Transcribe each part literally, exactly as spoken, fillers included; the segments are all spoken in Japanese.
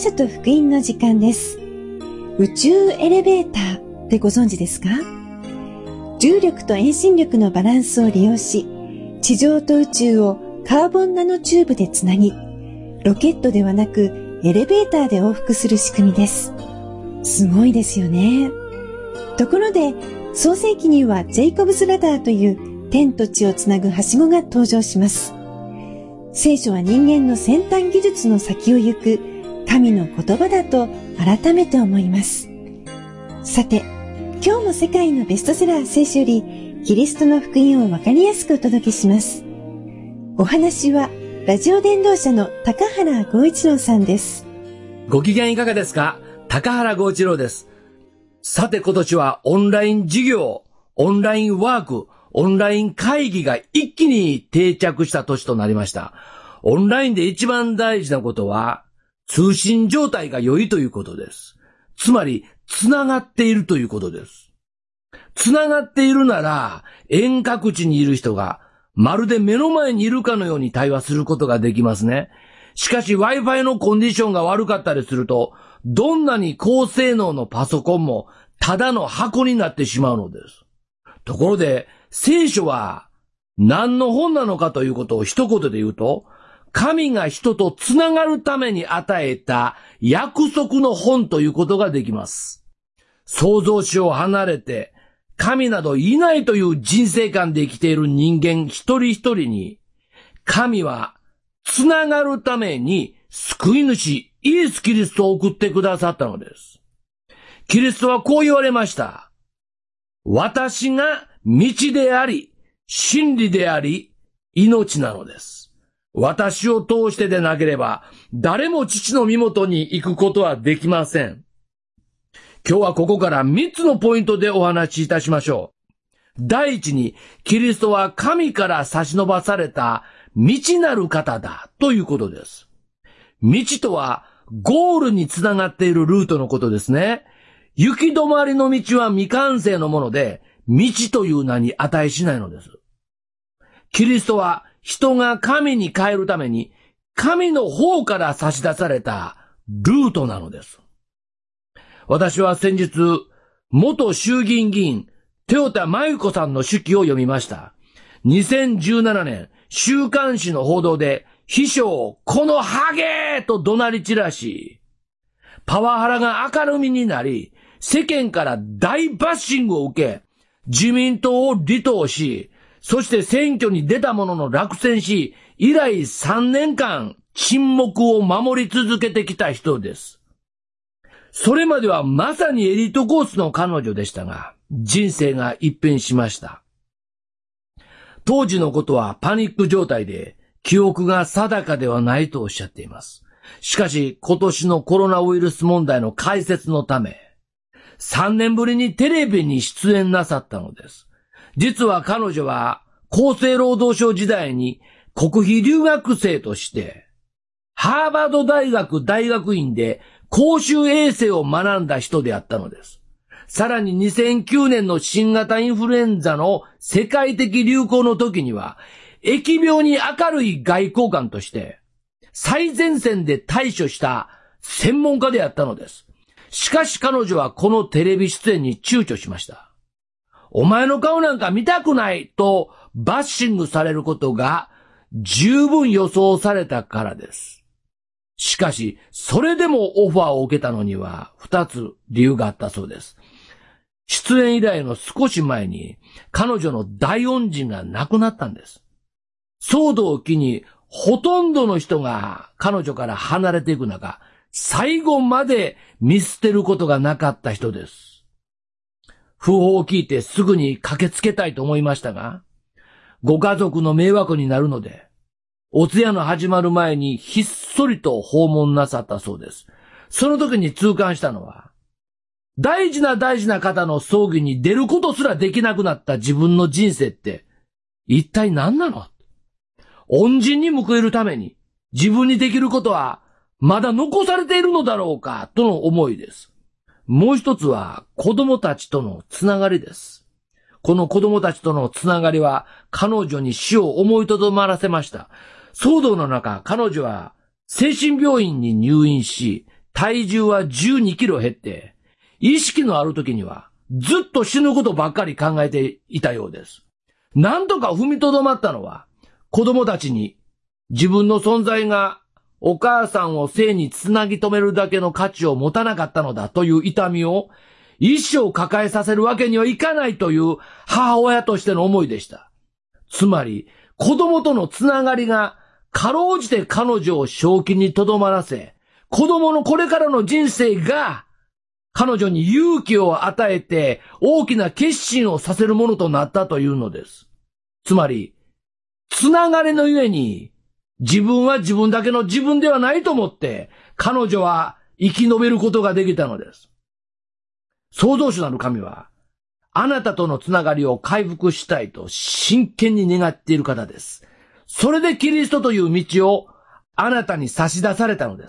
書と福音の時間です。宇宙エレベーターってご存知ですか？重力と遠心力のバランスを利用し、地上と宇宙をカーボンナノチューブでつなぎ、ロケットではなくエレベーターで往復する仕組みです。すごいですよね。ところで、創世記にはジェイコブズラダーという天と地をつなぐはしごが登場します。聖書は人間の先端技術の先を行く神の言葉だと改めて思います。さて、今日も世界のベストセラー聖書よりキリストの福音をわかりやすくお届けします。お話はラジオ伝道者の高原剛一郎さんです。 ご機嫌いかがですか？高原剛一郎です。さて今年はオンライン授業、オンラインワーク、オンライン会議が一気に定着した年となりました。オンラインで一番大事なことは通信状態が良いということです。つまり、つながっているということです。つながっているなら、遠隔地にいる人がまるで目の前にいるかのように対話することができますね。しかし Wi-Fi のコンディションが悪かったりすると、どんなに高性能のパソコンもただの箱になってしまうのです。ところで、聖書は何の本なのかということを一言で言うと、神が人とつながるために与えた約束の本ということができます。創造主を離れて、神などいないという人生観で生きている人間一人一人に、神はつながるために救い主イエス・キリストを送ってくださったのです。キリストはこう言われました。私が道であり、真理であり、命なのです。私を通してでなければ、誰も父の身元に行くことはできません。今日はここからみっつのポイントでお話しいたしましょう。第一に、キリストは神から差し伸ばされた道なる方だということです。道とはゴールにつながっているルートのことですね。行き止まりの道は未完成のもので、道という名に値しないのです。キリストは人が神に帰るために、神の方から差し出されたルートなのです。私は先日、元衆議院議員、豊田真由子さんの手記を読みました。にせんじゅうななねん、週刊誌の報道で、秘書をこのハゲーと怒鳴り散らし、パワハラが明るみになり、世間から大バッシングを受け、自民党を離党し、そして選挙に出たものの落選し、以来さんねんかん沈黙を守り続けてきた人です。それまではまさにエリートコースの彼女でしたが、人生が一変しました。当時のことはパニック状態で、記憶が定かではないとおっしゃっています。しかし今年のコロナウイルス問題の解説のため、さんねんぶりにテレビに出演なさったのです。実は彼女は厚生労働省時代に国費留学生として、ハーバード大学大学院で公衆衛生を学んだ人であったのです。さらににせんきゅうねんの新型インフルエンザの世界的流行の時には、疫病に明るい外交官として、最前線で対処した専門家であったのです。しかし彼女はこのテレビ出演に躊躇しました。お前の顔なんか見たくないとバッシングされることが十分予想されたからです。しかし、それでもオファーを受けたのには二つ理由があったそうです。出演以来の少し前に彼女の大恩人が亡くなったんです。騒動を機にほとんどの人が彼女から離れていく中、最後まで見捨てることがなかった人です。訃報を聞いてすぐに駆けつけたいと思いましたが、ご家族の迷惑になるので、お通夜の始まる前にひっそりと訪問なさったそうです。その時に痛感したのは、大事な大事な方の葬儀に出ることすらできなくなった自分の人生って一体何なの？恩人に報いるために自分にできることはまだ残されているのだろうかとの思いです。もう一つは子供たちとのつながりです。この子供たちとのつながりは彼女に死を思いとどまらせました。騒動の中、彼女は精神病院に入院し、 体重はじゅうにキロ減って、意識のある時にはずっと死ぬことばっかり考えていたようです。なんとか踏みとどまったのは、子供たちに自分の存在がお母さんを生につなぎ止めるだけの価値を持たなかったのだという痛みを一生抱えさせるわけにはいかないという母親としての思いでした。つまり、子供とのつながりがかろうじて彼女を正気にとどまらせ、子供のこれからの人生が彼女に勇気を与えて大きな決心をさせるものとなったというのです。つまり、つながりのゆえに自分は自分だけの自分ではないと思って彼女は生き延びることができたのです。創造主なる神はあなたとのつながりを回復したいと真剣に願っている方です。それでキリストという道をあなたに差し出されたのです。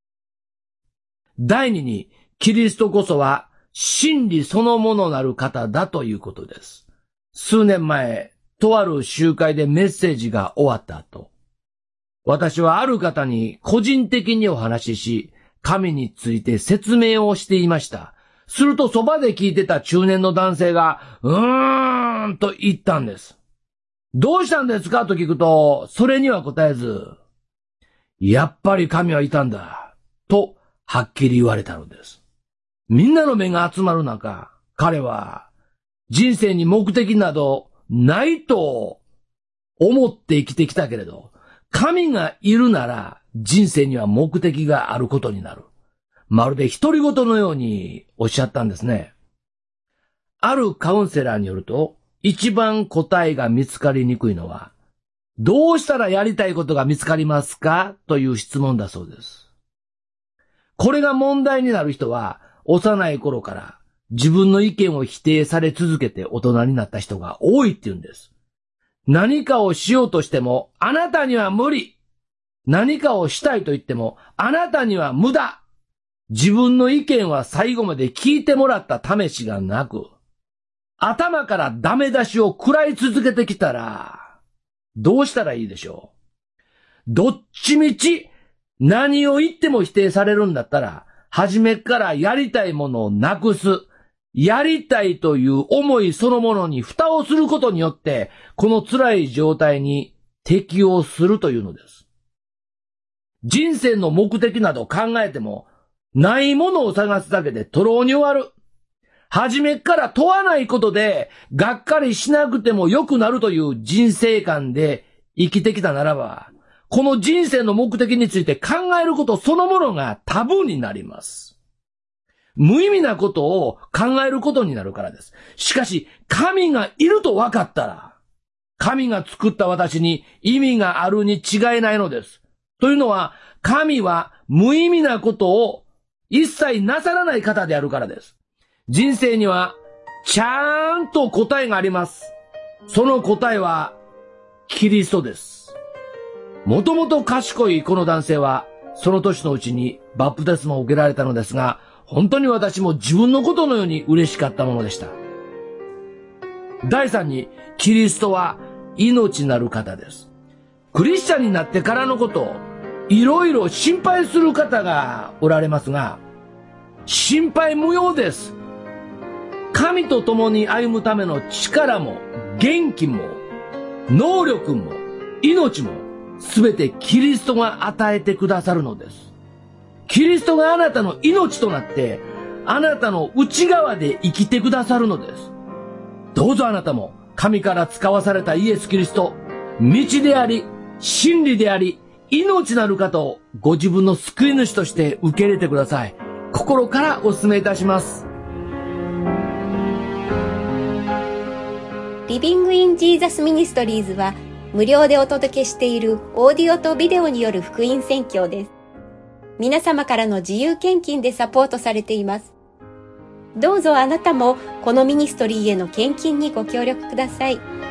第二に、キリストこそは真理そのものなる方だということです。数年前、とある集会でメッセージが終わった後、私はある方に個人的にお話しし、神について説明をしていました。するとそばで聞いてた中年の男性が、うーんと言ったんです。どうしたんですかと聞くと、それには答えず、やっぱり神はいたんだ、とはっきり言われたのです。みんなの目が集まる中、彼は人生に目的などないと思って生きてきたけれど、神がいるなら人生には目的があることになる。まるで独り言のようにおっしゃったんですね。あるカウンセラーによると、一番答えが見つかりにくいのは、どうしたらやりたいことが見つかりますかという質問だそうです。これが問題になる人は、幼い頃から自分の意見を否定され続けて大人になった人が多いって言うんです。何かをしようとしても、あなたには無理。何かをしたいと言っても、あなたには無駄。自分の意見は最後まで聞いてもらった試しがなく、頭からダメ出しを食らい続けてきたら、どうしたらいいでしょう。どっちみち何を言っても否定されるんだったら、初めからやりたいものをなくす。やりたいという思いそのものに蓋をすることによって、この辛い状態に適応するというのです。人生の目的など考えても、ないものを探すだけで徒労に終わる。初めから問わないことで、がっかりしなくても良くなるという人生観で生きてきたならば、この人生の目的について考えることそのものがタブーになります。無意味なことを考えることになるからです。しかし、神がいると分かったら、神が作った私に意味があるに違いないのです。というのは、神は無意味なことを一切なさらない方であるからです。人生にはちゃんと答えがあります。その答えはキリストです。もともと賢いこの男性はその年のうちにバプテスマを受けられたのですが、本当に私も自分のことのように嬉しかったものでした。第三に、キリストは命なる方です。クリスチャンになってからのことをいろいろ心配する方がおられますが、心配無用です。神と共に歩むための力も元気も能力も命もすべてキリストが与えてくださるのです。キリストがあなたの命となってあなたの内側で生きてくださるのです。どうぞあなたも神から使わされたイエス・キリスト、道であり真理であり命なる方をご自分の救い主として受け入れてください。心からお勧めいたします。 リビングインジーザスミニストリーズは無料でお届けしているオーディオとビデオによる福音宣教です。皆様からの自由献金でサポートされています。どうぞあなたもこのミニストリーへの献金にご協力ください。